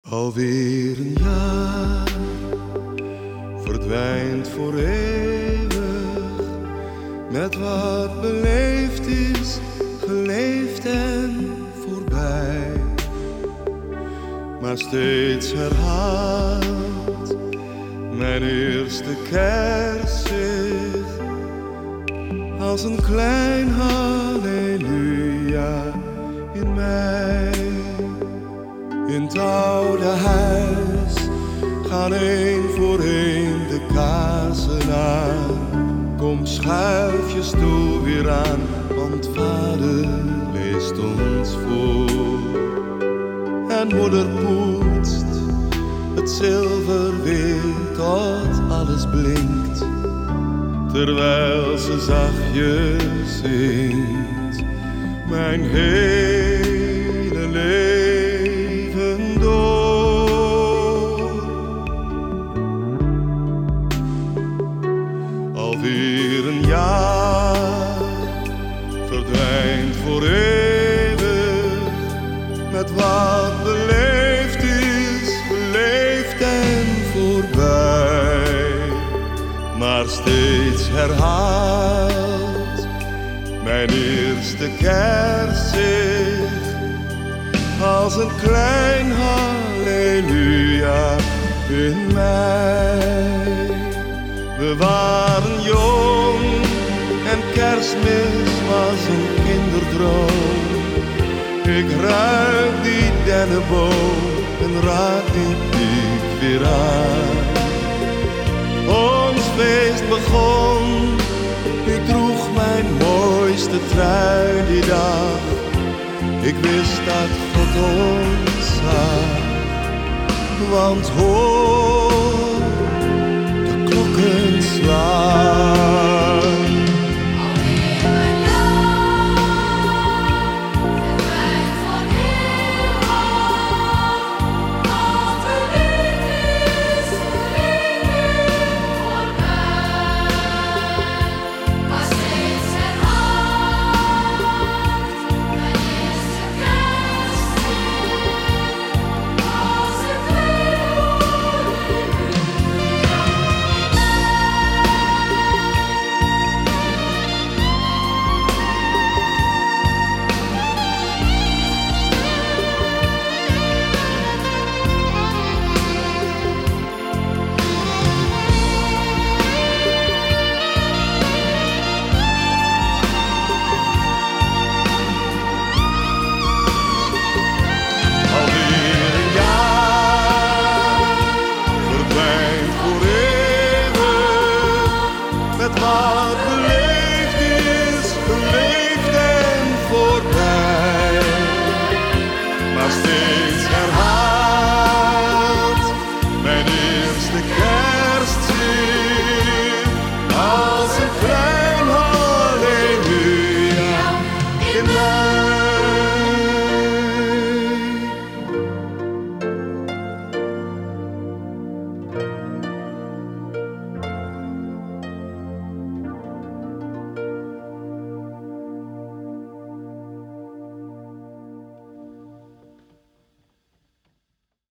Alweer een jaar verdwijnt voor eeuwig. Met wat beleefd is, geleefd en voorbij. Maar steeds herhaalt mijn eerste kerst zich als een klein halleluja in mij. In het oude huis gaan één voor één de kaarsen aan. Kom, schuif je stoel weer aan, want vader leest ons voor. En moeder poetst het zilver weer tot alles blinkt, terwijl ze zachtjes zingt. Mijn hele leven door. Alweer een jaar verdwijnt voor eeuwig. Met wat beleefd is, beleefd en voorbij. Maar steeds herhaalt mijn eerste kerst zich als een klein halleluja in mij. We waren jong en Kerstmis was een kinderdroom. Ik ruik die dennenboom en raak die piek weer aan. Ons feest begon, ik droeg mijn mooiste trui die dag. Ik wist dat God ons zag, want hoor, de klokken slaan.